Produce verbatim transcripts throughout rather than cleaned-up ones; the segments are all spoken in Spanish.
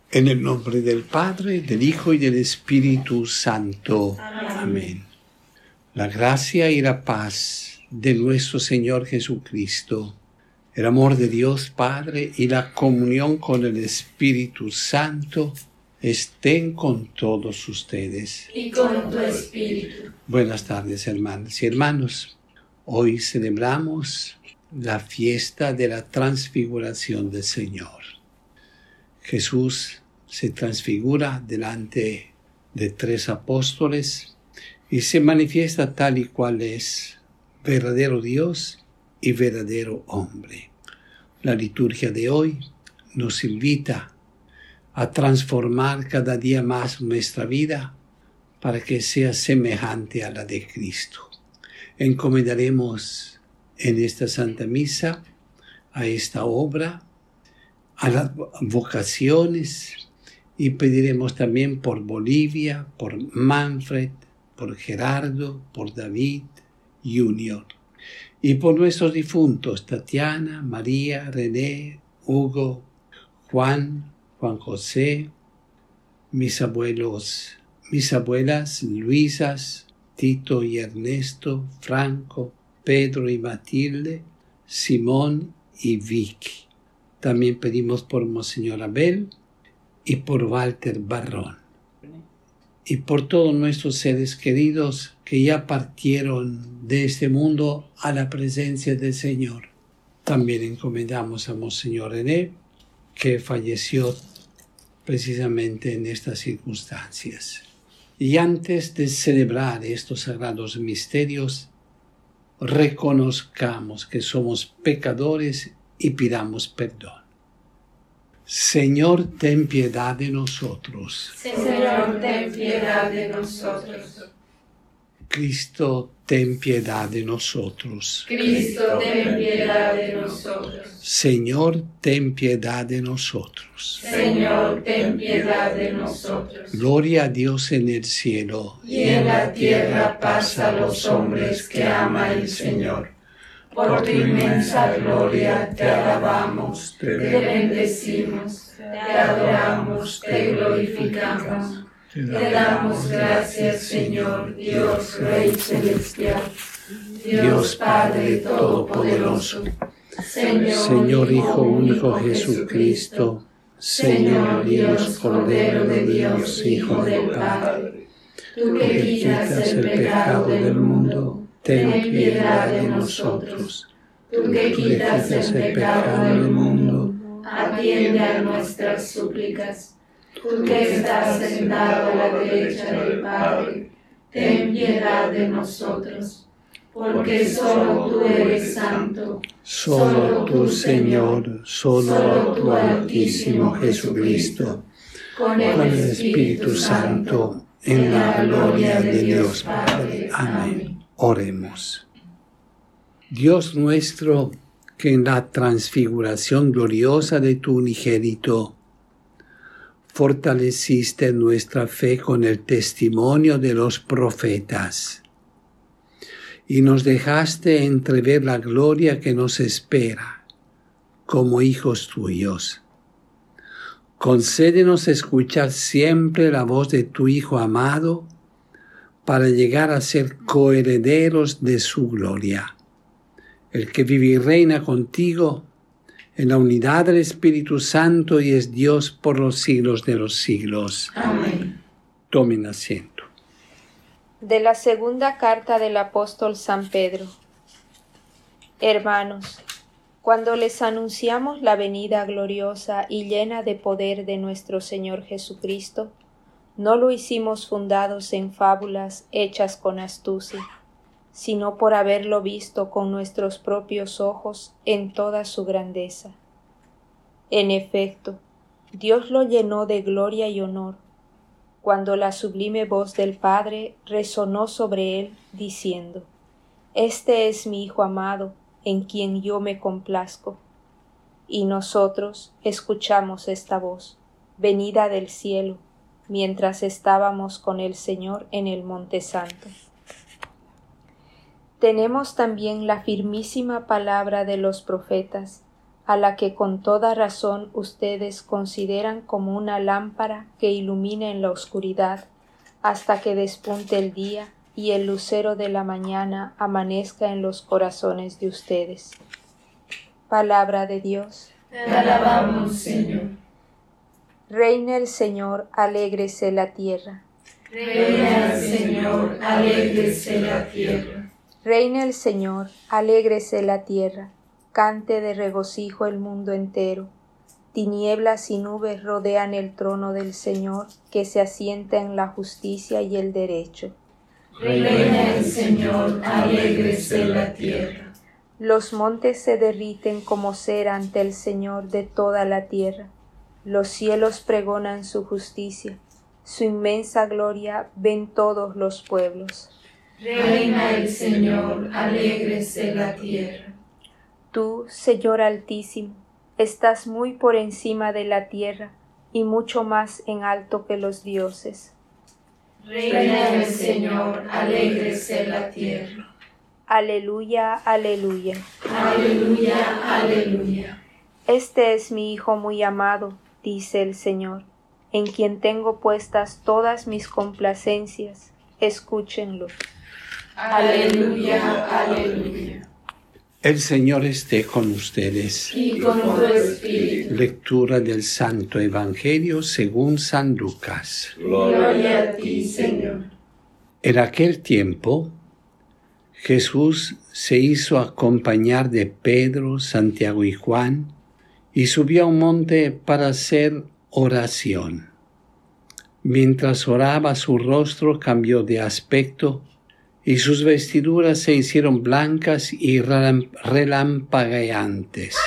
En el nombre del Padre, del Hijo y del Espíritu Santo. Amén. Amén. La gracia y la paz de nuestro Señor Jesucristo, el amor de Dios Padre y la comunión con el Espíritu Santo estén con todos ustedes. Y con tu espíritu. Buenas tardes, hermanas y hermanos. Hoy celebramos la fiesta de la transfiguración del Señor. Jesús se transfigura delante de tres apóstoles y se manifiesta tal y cual es, verdadero Dios y verdadero hombre. La liturgia de hoy nos invita a transformar cada día más nuestra vida para que sea semejante a la de Cristo. Encomendaremos en esta Santa Misa a esta obra, a las vocaciones, y pediremos también por Bolivia, por Manfred, por Gerardo, por David Junior y por nuestros difuntos Tatiana, María, René, Hugo, Juan, Juan José, mis abuelos, mis abuelas Luisas, Tito y Ernesto, Franco, Pedro y Matilde, Simón y Vicky. También pedimos por Monseñor Abel y por Walter Barrón. Y por todos nuestros seres queridos que ya partieron de este mundo a la presencia del Señor. También encomendamos a Monseñor René, que falleció precisamente en estas circunstancias. Y antes de celebrar estos sagrados misterios, reconozcamos que somos pecadores y pidamos perdón. Señor, ten piedad de nosotros. Señor, ten piedad de nosotros. Cristo, ten piedad de nosotros. Cristo, ten piedad de nosotros. Señor, ten piedad de nosotros. Señor, ten piedad de nosotros. Gloria a Dios en el cielo. Y en la tierra paz a los hombres que ama el Señor. Por tu inmensa gloria te alabamos, te bendecimos, te adoramos, te glorificamos. Te damos gracias, Señor, Dios Rey Celestial, Dios Padre Todopoderoso, Señor, Señor Hijo único Jesucristo, Señor Dios Cordero de Dios, Hijo del Padre, tú que quitas el pecado del mundo, ten piedad de nosotros. Tú que quitas el pecado del mundo, atiende a nuestras súplicas. Tú que estás sentado a la derecha del Padre, ten piedad de nosotros. Porque solo tú eres santo, solo tú, Señor, solo tú, Altísimo Jesucristo, con el Espíritu Santo, en la gloria de Dios Padre. Amén. Oremos. Dios nuestro, que en la transfiguración gloriosa de tu unigénito fortaleciste nuestra fe con el testimonio de los profetas y nos dejaste entrever la gloria que nos espera como hijos tuyos. Concédenos escuchar siempre la voz de tu Hijo amado para llegar a ser coherederos de su gloria, el que vive y reina contigo en la unidad del Espíritu Santo y es Dios por los siglos de los siglos. Amén. Tomen asiento. De la segunda carta del apóstol San Pedro. Hermanos, cuando les anunciamos la venida gloriosa y llena de poder de nuestro Señor Jesucristo, no lo hicimos fundados en fábulas hechas con astucia, sino por haberlo visto con nuestros propios ojos en toda su grandeza. En efecto, Dios lo llenó de gloria y honor, cuando la sublime voz del Padre resonó sobre él, diciendo: Este es mi Hijo amado, en quien yo me complazco. Y nosotros escuchamos esta voz, venida del cielo, mientras estábamos con el Señor en el Monte Santo. Tenemos también la firmísima palabra de los profetas, a la que con toda razón ustedes consideran como una lámpara que ilumina en la oscuridad hasta que despunte el día y el lucero de la mañana amanezca en los corazones de ustedes. Palabra de Dios. Te alabamos, Señor. Reina el Señor, alégrese la tierra. Reina el Señor, alégrese la tierra. Reina el Señor, alégrese la tierra. Cante de regocijo el mundo entero. Tinieblas y nubes rodean el trono del Señor, que se asienta en la justicia y el derecho. Reina el Señor, alégrese la tierra. Los montes se derriten como cera ante el Señor de toda la tierra. Los cielos pregonan su justicia. Su inmensa gloria ven todos los pueblos. Reina el Señor, alégrese la tierra. Tú, Señor Altísimo, estás muy por encima de la tierra y mucho más en alto que los dioses. Reina del Señor, alégrese la tierra. Aleluya, aleluya. Aleluya, aleluya. Este es mi Hijo muy amado, dice el Señor, en quien tengo puestas todas mis complacencias. Escúchenlo. Aleluya, aleluya. El Señor esté con ustedes. Y con tu espíritu. Lectura del Santo Evangelio según San Lucas. Gloria a ti, Señor. En aquel tiempo, Jesús se hizo acompañar de Pedro, Santiago y Juan, y subió a un monte para hacer oración. Mientras oraba, su rostro cambió de aspecto, y sus vestiduras se hicieron blancas y relampagueantes.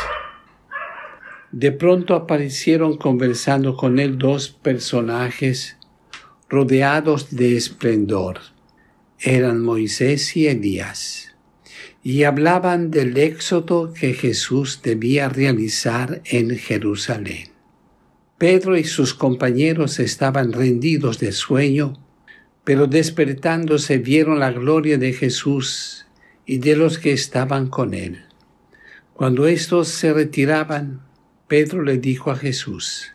De pronto aparecieron conversando con él dos personajes rodeados de esplendor. Eran Moisés y Elías, y hablaban del éxodo que Jesús debía realizar en Jerusalén. Pedro y sus compañeros estaban rendidos de sueño, pero despertándose vieron la gloria de Jesús y de los que estaban con él. Cuando éstos se retiraban, Pedro le dijo a Jesús: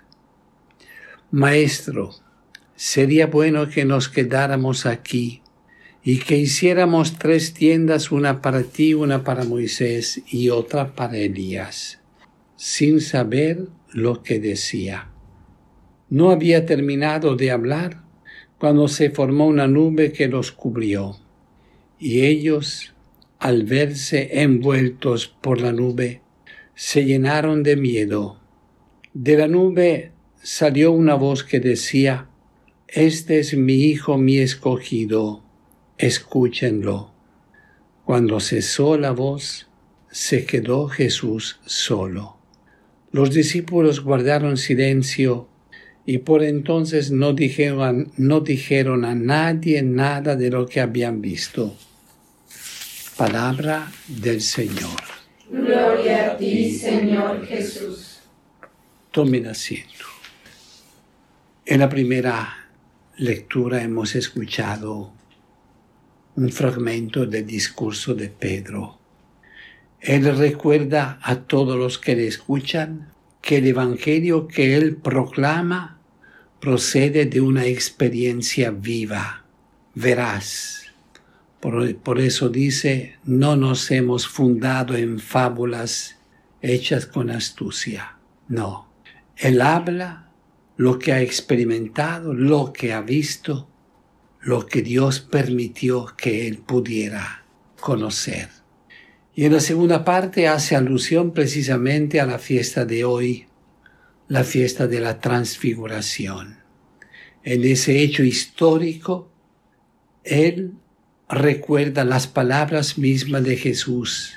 Maestro, sería bueno que nos quedáramos aquí y que hiciéramos tres tiendas, una para ti, una para Moisés y otra para Elías, sin saber lo que decía. No había terminado de hablar cuando se formó una nube que los cubrió, y ellos, al verse envueltos por la nube, se llenaron de miedo. De la nube salió una voz que decía: Este es mi Hijo, mi escogido, escúchenlo. Cuando cesó la voz, se quedó Jesús solo. Los discípulos guardaron silencio y por entonces no dijeron, no dijeron a nadie nada de lo que habían visto. Palabra del Señor. Gloria a ti, Señor Jesús. Tomen asiento. En la primera lectura hemos escuchado un fragmento del discurso de Pedro. Él recuerda a todos los que le escuchan que el evangelio que él proclama procede de una experiencia viva, veraz. Por, por eso dice: no nos hemos fundado en fábulas hechas con astucia. No, él habla lo que ha experimentado, lo que ha visto, lo que Dios permitió que él pudiera conocer. Y en la segunda parte hace alusión precisamente a la fiesta de hoy, la fiesta de la transfiguración. En ese hecho histórico, él recuerda las palabras mismas de Jesús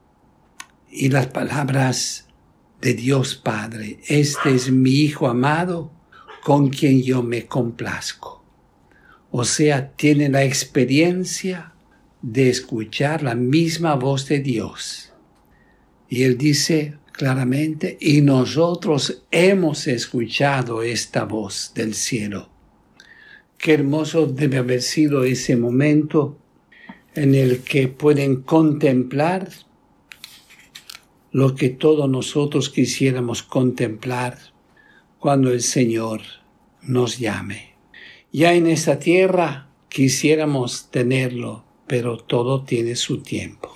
y las palabras de Dios Padre: Este es mi Hijo amado, con quien yo me complazco. O sea, tiene la experiencia de escuchar la misma voz de Dios. Y él dice claramente: y nosotros hemos escuchado esta voz del cielo. Qué hermoso debe haber sido ese momento en el que pueden contemplar lo que todos nosotros quisiéramos contemplar cuando el Señor nos llame. Ya en esta tierra quisiéramos tenerlo, pero todo tiene su tiempo.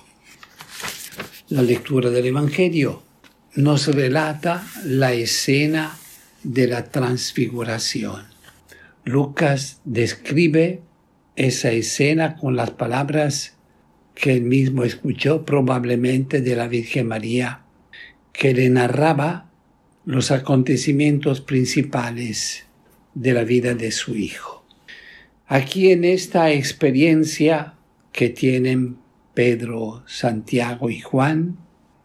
La lectura del Evangelio nos relata la escena de la transfiguración. Lucas describe esa escena con las palabras que él mismo escuchó probablemente de la Virgen María, que le narraba los acontecimientos principales de la vida de su hijo. Aquí en esta experiencia que tienen Pedro, Santiago y Juan,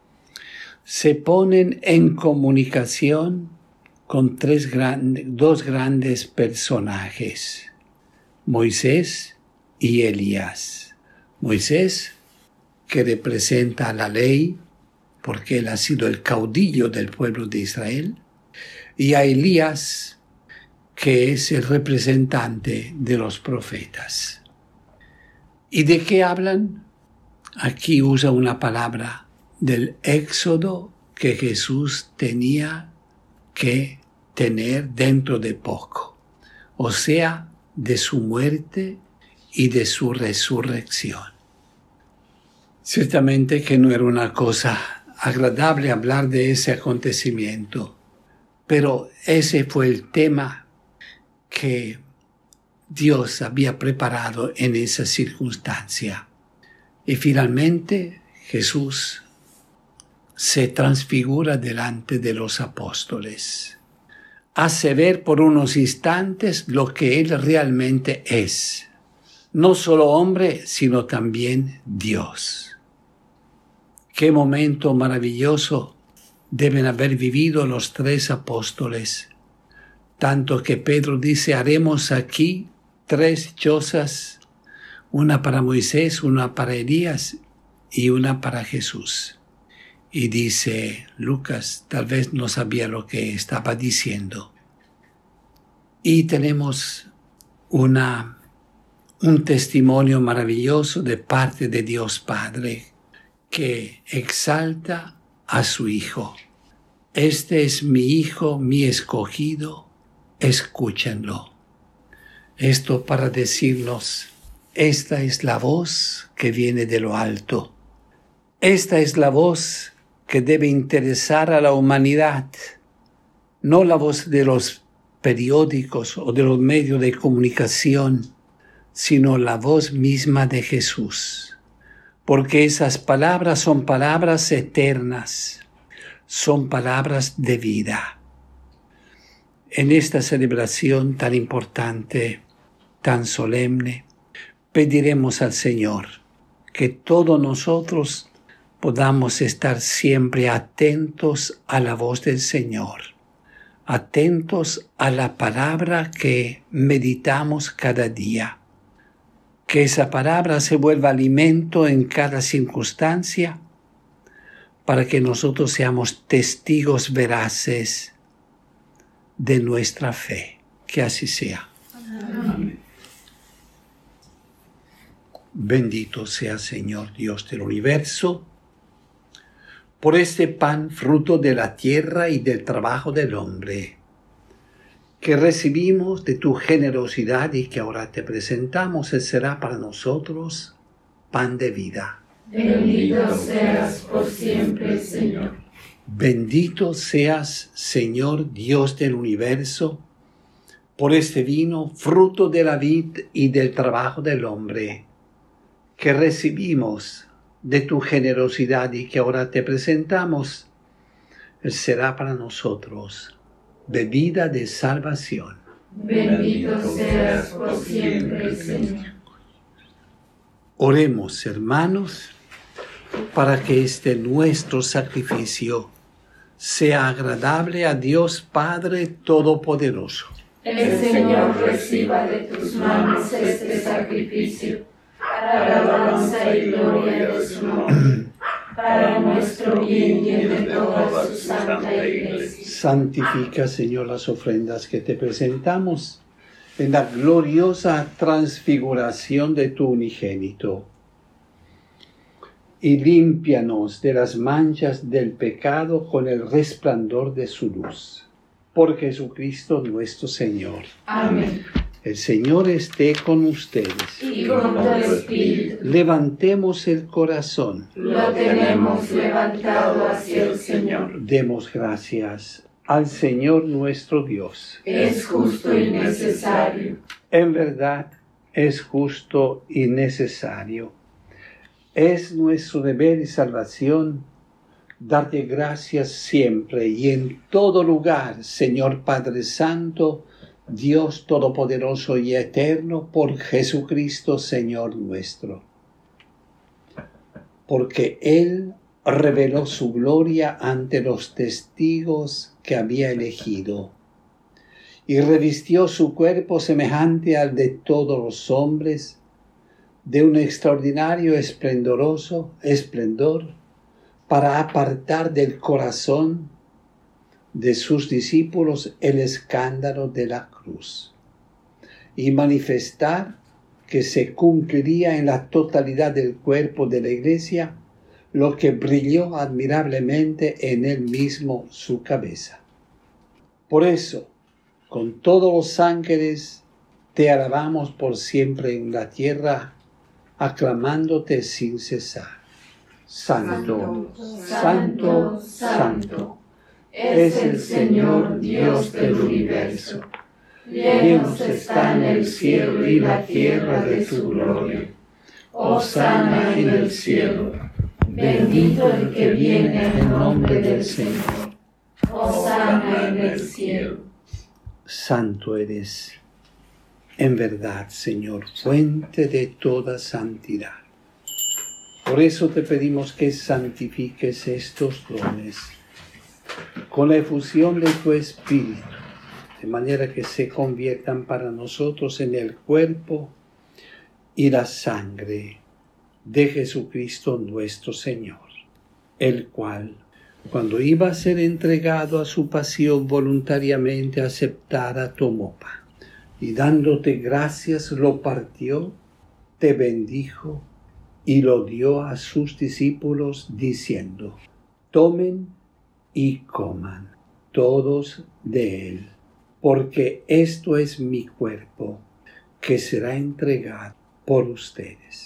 se ponen en comunicación con tres grandes, dos grandes personajes, Moisés y Elías. Moisés, que representa la ley, porque él ha sido el caudillo del pueblo de Israel, y a Elías, que es el representante de los profetas. ¿Y de qué hablan? Aquí usa una palabra del éxodo que Jesús tenía que tener dentro de poco, o sea, de su muerte y de su resurrección. Ciertamente que no era una cosa agradable hablar de ese acontecimiento, pero ese fue el tema que Dios había preparado en esa circunstancia. Y finalmente Jesús se transfigura delante de los apóstoles. Hace ver por unos instantes lo que Él realmente es. No solo hombre, sino también Dios. Qué momento maravilloso deben haber vivido los tres apóstoles. Tanto que Pedro dice, haremos aquí tres chozas, una para Moisés, una para Elías y una para Jesús. Y dice Lucas, tal vez no sabía lo que estaba diciendo. Y tenemos una, un testimonio maravilloso de parte de Dios Padre que exalta a su Hijo. Este es mi Hijo, mi escogido, escúchenlo. Esto para decirnos, esta es la voz que viene de lo alto. Esta es la voz que debe interesar a la humanidad, no la voz de los periódicos o de los medios de comunicación, sino la voz misma de Jesús. Porque esas palabras son palabras eternas, son palabras de vida. En esta celebración tan importante, tan solemne, pediremos al Señor que todos nosotros podamos estar siempre atentos a la voz del Señor, atentos a la palabra que meditamos cada día, que esa palabra se vuelva alimento en cada circunstancia, para que nosotros seamos testigos veraces de nuestra fe. Que así sea. Amén. Bendito sea Señor Dios del universo, por este pan fruto de la tierra y del trabajo del hombre, que recibimos de tu generosidad y que ahora te presentamos, Él será para nosotros pan de vida. Bendito seas por siempre, Señor. Bendito seas, Señor Dios del universo, por este vino, fruto de la vid y del trabajo del hombre, que recibimos de tu generosidad y que ahora te presentamos, Él será para nosotros bebida de salvación. Bendito seas por siempre, Señor. Oremos, hermanos, para que este nuestro sacrificio sea agradable a Dios Padre Todopoderoso. El Señor reciba de tus manos este sacrificio, para alabanza y gloria de su nombre, para nuestro bien y el de toda su santa Iglesia. Santifica, Señor, las ofrendas que te presentamos en la gloriosa transfiguración de tu unigénito. y límpianos de las manchas del pecado con el resplandor de su luz. Por Jesucristo nuestro Señor. Amén. El Señor esté con ustedes. Y con tu espíritu. Levantemos el corazón. Lo tenemos levantado hacia el Señor. Demos gracias al Señor nuestro Dios. Es justo y necesario. En verdad es justo y necesario. Es nuestro deber y salvación darte gracias siempre y en todo lugar, Señor Padre Santo, Dios Todopoderoso y Eterno, por Jesucristo, Señor nuestro. Porque Él reveló su gloria ante los testigos que había elegido, y revistió su cuerpo semejante al de todos los hombres, de un extraordinario esplendoroso esplendor, para apartar del corazón de sus discípulos el escándalo de la cruz, y manifestar que se cumpliría en la totalidad del cuerpo de la Iglesia lo que brilló admirablemente en él mismo su cabeza. Por eso, con todos los ángeles, te alabamos por siempre en la tierra, aclamándote sin cesar. Santo, santo, santo, santo, es el Señor Dios del universo. Llenos están el cielo y la tierra de su gloria. Hosana en el cielo. Bendito el que viene en nombre del Señor. Hosana en el cielo. Santo eres, en verdad, Señor, fuente de toda santidad. Por eso te pedimos que santifiques estos dones con la efusión de tu Espíritu, de manera que se conviertan para nosotros en el cuerpo y la sangre de Jesucristo nuestro Señor, el cual, cuando iba a ser entregado a su pasión voluntariamente aceptada, tomó pan, y dándote gracias lo partió, te bendijo y lo dio a sus discípulos diciendo: tomen y coman todos de él, porque esto es mi cuerpo, que será entregado por ustedes.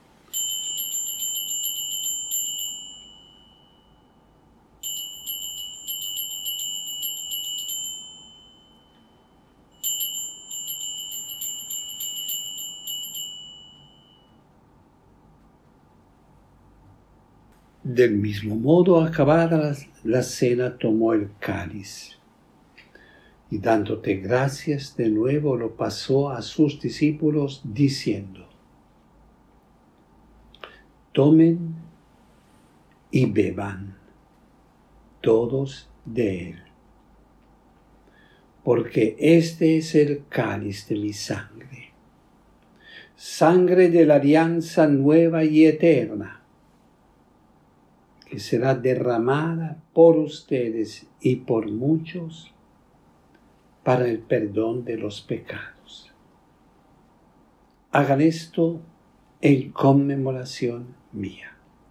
Del mismo modo, acabada la cena, tomó el cáliz y dándote gracias de nuevo lo pasó a sus discípulos diciendo: tomen y beban todos de él, porque este es el cáliz de mi sangre, sangre de la alianza nueva y eterna, que será derramada por ustedes y por muchos para el perdón de los pecados. Hagan esto en conmemoración mía.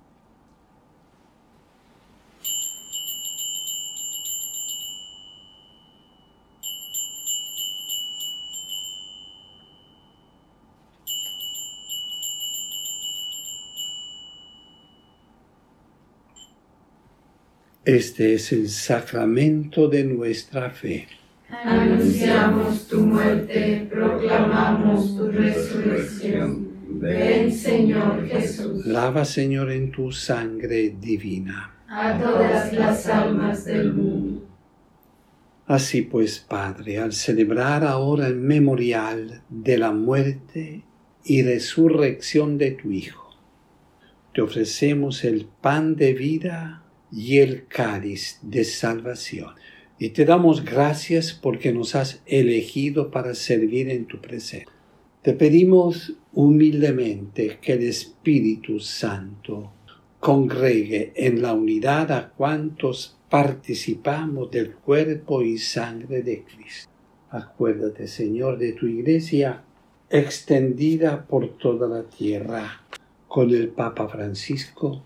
Este es el sacramento de nuestra fe. Anunciamos tu muerte, proclamamos tu resurrección. Ven, Señor Jesús. Lava, Señor, en tu sangre divina a todas las almas del mundo. Así pues, Padre, al celebrar ahora el memorial de la muerte y resurrección de tu Hijo, te ofrecemos el pan de vida y el cáliz de salvación. Y te damos gracias porque nos has elegido para servir en tu presencia. Te pedimos humildemente que el Espíritu Santo congregue en la unidad a cuantos participamos del cuerpo y sangre de Cristo. Acuérdate, Señor, de tu Iglesia extendida por toda la tierra, con el Papa Francisco,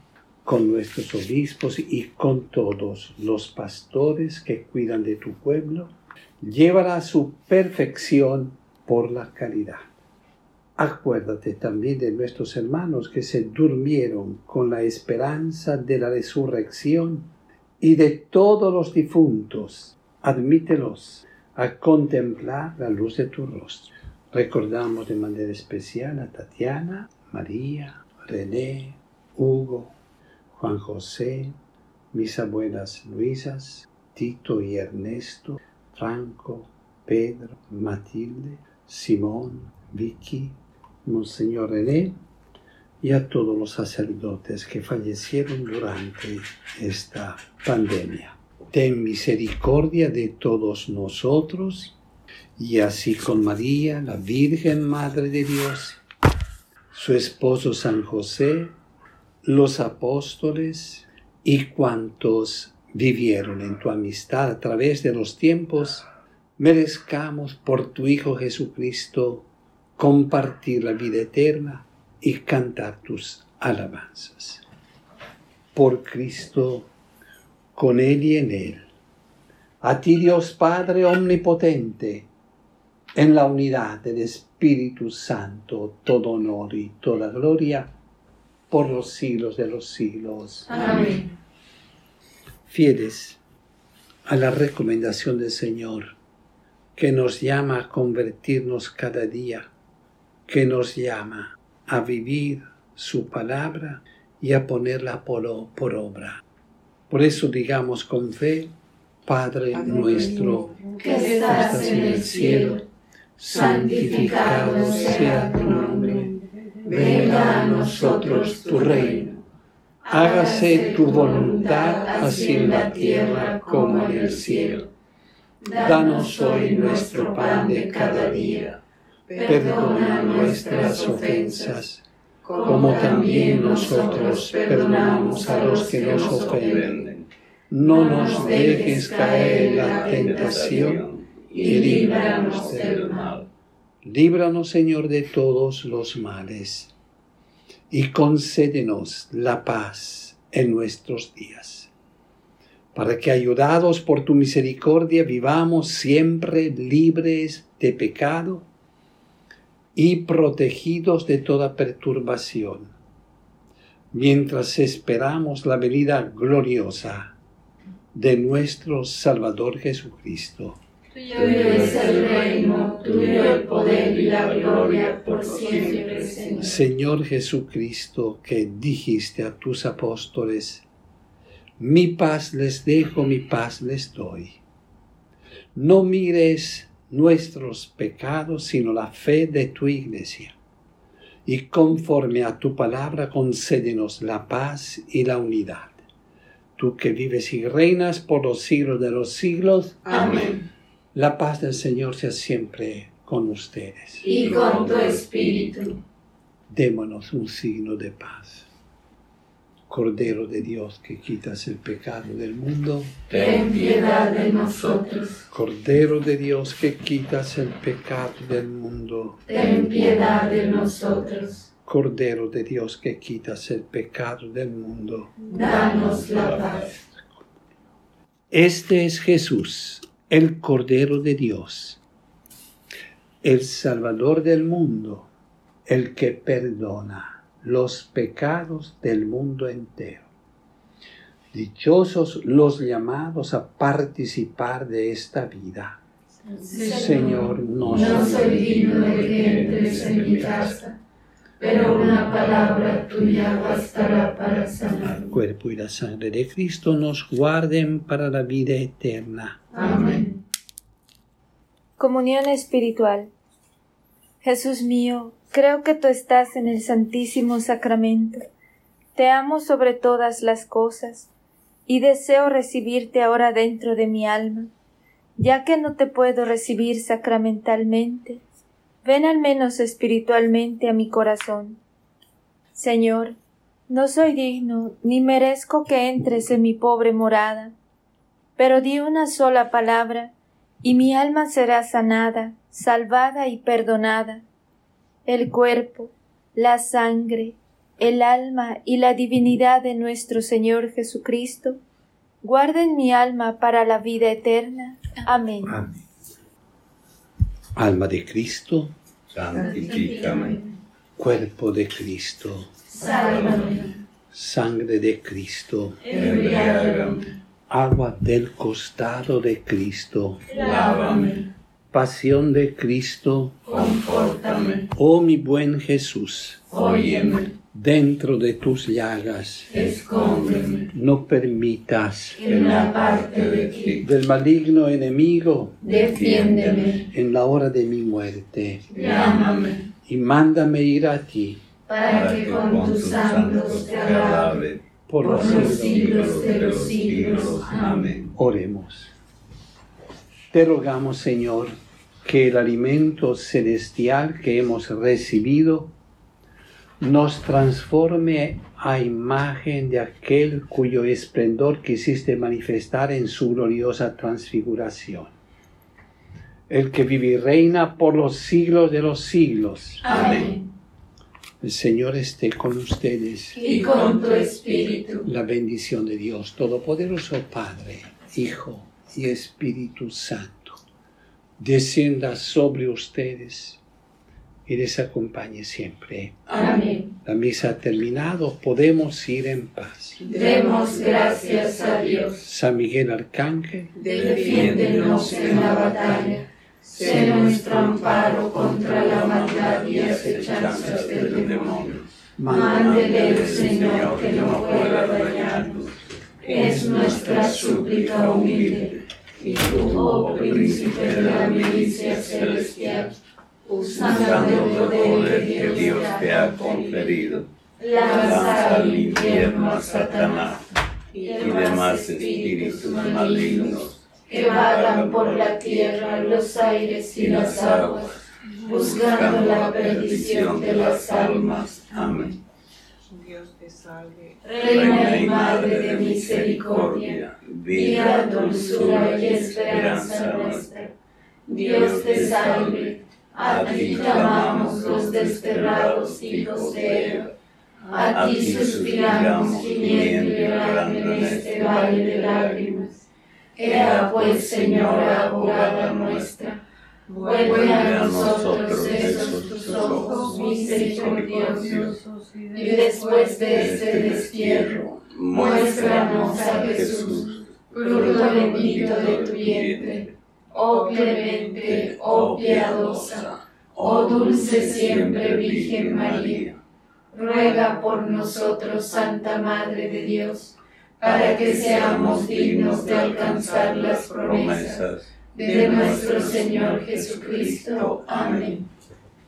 con nuestros obispos y con todos los pastores que cuidan de tu pueblo, llévala a su perfección por la caridad. Acuérdate también de nuestros hermanos que se durmieron con la esperanza de la resurrección y de todos los difuntos. Admítelos a contemplar la luz de tu rostro. Recordamos de manera especial a Tatiana, María, René, Hugo, Juan José, mis abuelas Luisas, Tito y Ernesto, Franco, Pedro, Matilde, Simón, Vicky, Monseñor René y a todos los sacerdotes que fallecieron durante esta pandemia. Ten misericordia de todos nosotros y así con María, la Virgen Madre de Dios, su esposo San José, los apóstoles y cuantos vivieron en tu amistad a través de los tiempos, merezcamos por tu Hijo Jesucristo compartir la vida eterna y cantar tus alabanzas. Por Cristo, con Él y en Él, a ti Dios Padre omnipotente, en la unidad del Espíritu Santo, todo honor y toda gloria, por los siglos de los siglos. Amén. Fieles a la recomendación del Señor, que nos llama a convertirnos cada día, que nos llama a vivir su palabra y a ponerla por, por obra. Por eso digamos con fe, Padre nuestro, que estás en el cielo, santificado sea tu nombre. Venga a nosotros tu reino. Hágase tu voluntad, así en la tierra como en el cielo. Danos hoy nuestro pan de cada día. Perdona nuestras ofensas, como también nosotros perdonamos a los que nos ofenden. No nos dejes caer en la tentación y líbranos del mal. Líbranos, Señor, de todos los males y concédenos la paz en nuestros días, para que, ayudados por tu misericordia, vivamos siempre libres de pecado y protegidos de toda perturbación, mientras esperamos la venida gloriosa de nuestro Salvador Jesucristo. Tuyo es el reino, tuyo el poder y la gloria por siempre, Señor. Señor Jesucristo, que dijiste a tus apóstoles, mi paz les dejo, mi paz les doy. No mires nuestros pecados, sino la fe de tu Iglesia. Y conforme a tu palabra, concédenos la paz y la unidad. Tú que vives y reinas por los siglos de los siglos. Amén. La paz del Señor sea siempre con ustedes. Y con tu espíritu. Démonos un signo de paz. Cordero de Dios, que quitas el pecado del mundo, ten piedad de nosotros. Cordero de Dios, que quitas el pecado del mundo, ten piedad de nosotros. Cordero de Dios, que quitas el pecado del mundo, danos la paz. Este es Jesús, el Cordero de Dios, el Salvador del mundo, el que perdona los pecados del mundo entero. Dichosos los llamados a participar de esta vida. Señor, Señor, no, no soy digno de que entres en mi casa, pero una palabra tuya bastará para sanar. El cuerpo y la sangre de Cristo nos guarden para la vida eterna. Amén. Comunión espiritual. Jesús mío, creo que tú estás en el Santísimo Sacramento. Te amo sobre todas las cosas y deseo recibirte ahora dentro de mi alma. Ya que no te puedo recibir sacramentalmente, ven al menos espiritualmente a mi corazón. Señor, no soy digno ni merezco que entres en mi pobre morada, pero di una sola palabra y mi alma será sanada, salvada y perdonada. El cuerpo, la sangre, el alma y la divinidad de nuestro Señor Jesucristo, guarden mi alma para la vida eterna. Amén. Amén. Alma de Cristo, santifícame. Cuerpo de Cristo, Sálvame. Sangre de Cristo, Embriágame. Agua del costado de Cristo, Lávame. Pasión de Cristo, Confórtame. oh mi buen Jesús, Óyeme. dentro de tus llagas, Escóndeme. no permitas En la parte de ti. del maligno enemigo Defiéndeme. en la hora de mi muerte, Llámame. y mándame ir a ti Para que con tus santos te alabe. por Por los los siglos. siglos de los siglos. Amén. Oremos. Te rogamos, Señor, que el alimento celestial que hemos recibido nos transforme a imagen de aquel cuyo esplendor quisiste manifestar en su gloriosa transfiguración. El que vive y reina por los siglos de los siglos. Amén. El Señor esté con ustedes. Y con tu espíritu. La bendición de Dios Todopoderoso, Padre, Hijo y Espíritu Santo, descienda sobre ustedes y les acompañe siempre. Amén. La misa ha terminado, podemos ir en paz. Demos gracias a Dios. San Miguel Arcángel, Defiéndenos en la batalla. Sé nuestro amparo contra la maldad y acechanzas del demonio. Mándele el Señor que no pueda dañarnos. Es nuestra súplica humilde. Y tú, oh príncipe de la milicia celestial, usando el poder que Dios te ha conferido, lanza al infierno a Satanás y demás espíritus malignos que vagan por la tierra, los aires y las aguas, buscando la perdición de las almas. Amén. Dios te salve, Reina y Madre de misericordia, vida, dulzura y esperanza nuestra. Dios te salve, a ti clamamos los desterrados hijos de Eva. A ti suspiramos gimiendo y llorando en este valle de lágrimas. Ea pues, Señora, abogada nuestra, vuelve a nosotros esos tus ojos misericordiosos, y después de este destierro, muéstranos a Jesús, fruto bendito de tu vientre. Oh clemente, oh piadosa, oh dulce siempre Virgen María, ruega por nosotros, Santa Madre de Dios, para que seamos dignos de alcanzar las promesas de nuestro Señor Jesucristo. Amén.